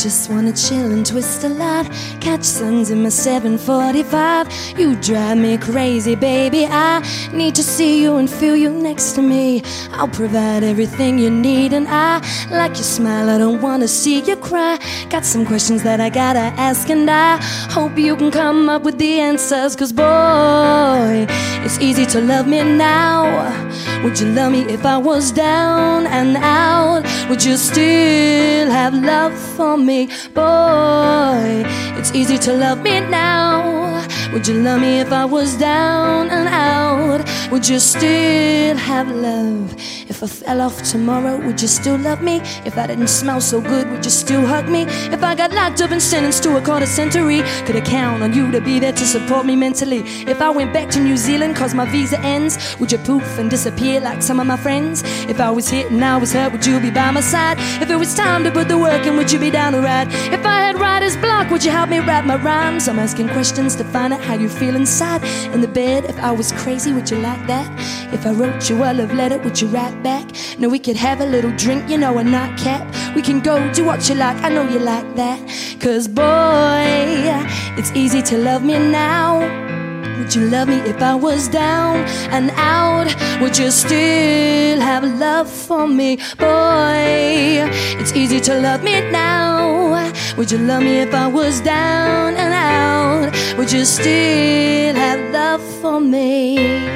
just wanna chill and twist a lot, catch suns in my 745. You drive me crazy, baby. I need to see you and feel you next to me. I'll provide everything you need, and I like your smile, I don't wanna see you cry. Got some questions that I gotta ask, and I hope you can come up with the answers. Cause boy, it's easy to love me now. Would you love me if I was down and out? Would you still have love for me? Boy, it's easy to love me now. Would you love me if I was down and out? Would you still have love? If I fell off tomorrow, would you still love me? If I didn't smell so good, would you still hug me? If I got locked up and sentenced to a quarter century, could I count on you to be there to support me mentally? If I went back to New Zealand cause my visa ends, would you poof and disappear like some of my friends? If I was hit and I was hurt, would you be by my side? If it was time to put the work in, would you be down to ride? If I had writer's block, would you help me write my rhymes? I'm asking questions to find out how you feel inside. In the bed, if I was crazy, would you like that? If I wrote you a love letter, would you write back? No, we could have a little drink, you know, a nightcap. We can go do what you like, I know you like that. Cause boy, it's easy to love me now. Would you love me if I was down and out? Would you still have love for me? Boy, it's easy to love me now. Would you love me if I was down and out? Would you still have love for me?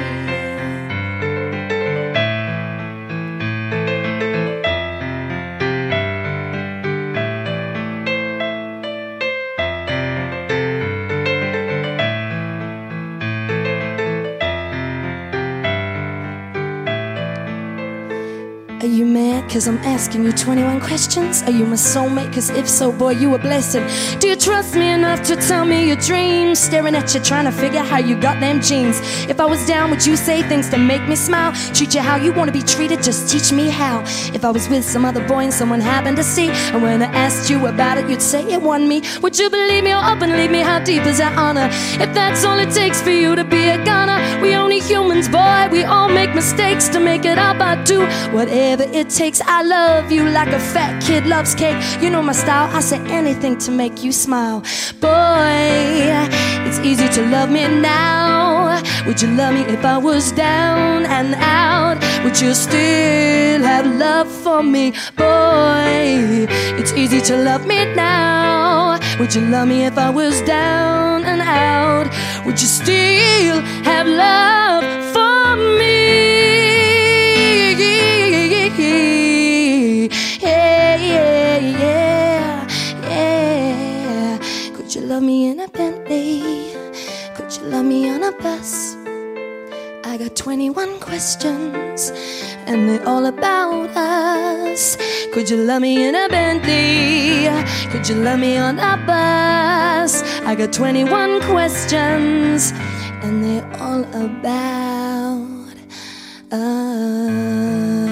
Are you mad cause I'm asking you 21 questions? Are you my soulmate? Cause if so, boy, you a blessing. Do you trust me enough to tell me your dreams? Staring at you trying to figure how you got them jeans. If I was down, would you say things to make me smile? Treat you how you wanna be treated, just teach me how. If I was with some other boy and someone happened to see, and when I asked you about it, you'd say it wasn't me. Would you believe me or up and leave me? How deep is that honor? If that's all it takes for you to be a goner. We only humans, boy, we all make mistakes. To make it up, I do whatever it takes. I love you like a fat kid loves cake. You know my style, I say anything to make you smile. Boy, it's easy to love me now. Would you love me if I was down and out? Would you still have love for me? Boy, it's easy to love me now. Would you love me if I was down and out? Would you still have love for me? Could you love me in a Bentley? Could you love me on a bus? I got 21 questions, and they're all about us. Could you love me in a Bentley? Could you love me on a bus? I got 21 questions, and they're all about us.